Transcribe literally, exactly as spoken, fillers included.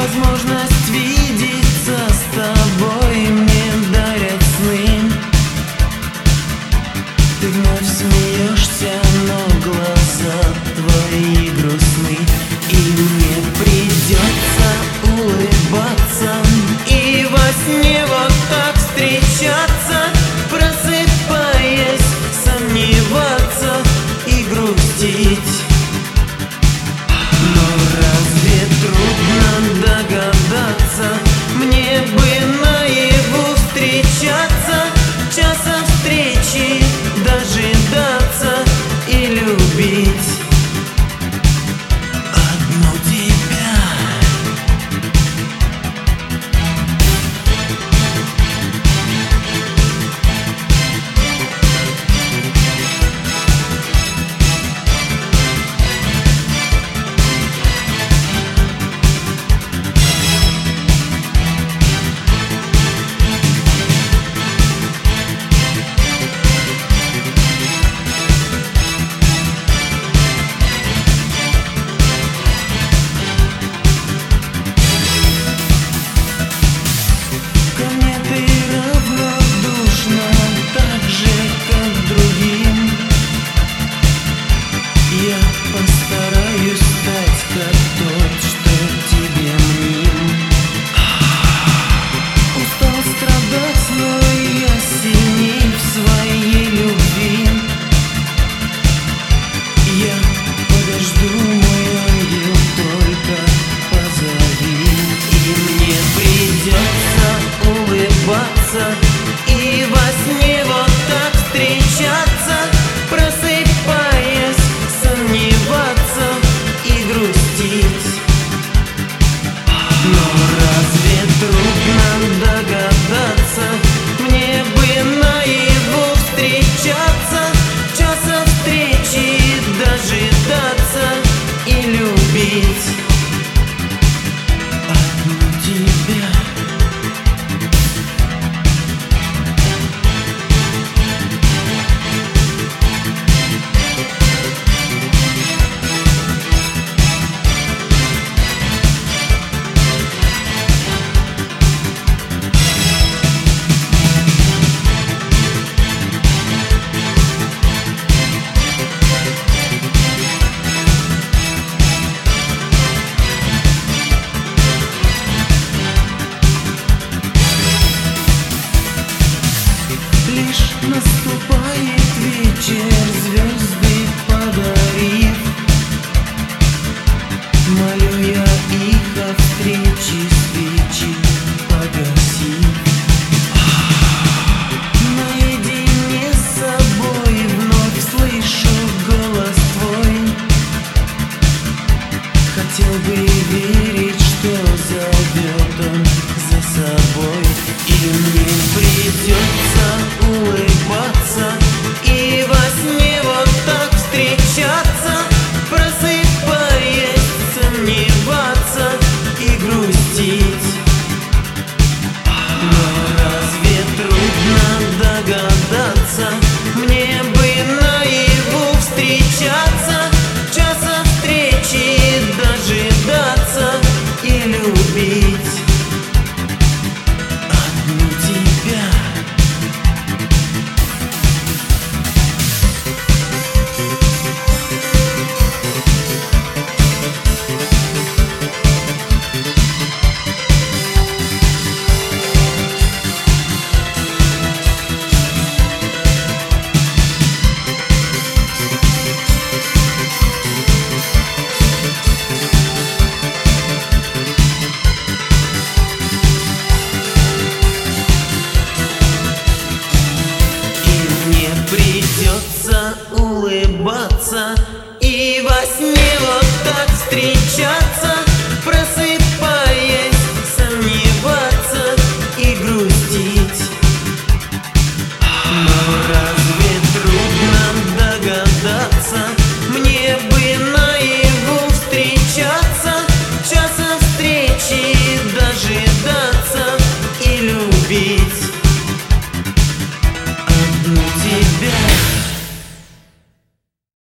Возможность видеться с тобой мне дарят сны. Ты вновь смеешься, но глаза твои грустны. И мне придется улыбаться и во сне вот так встречаться, просыпаясь, сомневаться и грустить. Но разве трудно догадаться? Мне бы наяву встречаться, часа встречи дожидаться и любить одну тебя. Постараюсь стать как тот, что тебе мним. Устал страдать, но я сильней в своей любви. Я подожду, мой ангел, только позови. И мне придется улыбаться и во сне вот так встречаться, просыпаясь, сомневаться и грустить. Но разве трудно догадаться? Мне бы наяву встречаться, часа встречи дожидаться и любить одну тебя. Лишь наступает вечер, звезды подарив, молю я их о встрече, свечи погасив. Наедине с собой вновь слышу голос твой. Хотел бы верить, что зовет он за собой. И мне придется улыбаться и во сне вот так встречаться, просыпаясь, сомневаться и грустить. Но разве трудно догадаться? Мне бы наяву встречаться, часа встречи дожидаться и любить одну тебя. Придется улыбаться и во сне вот так встречаться,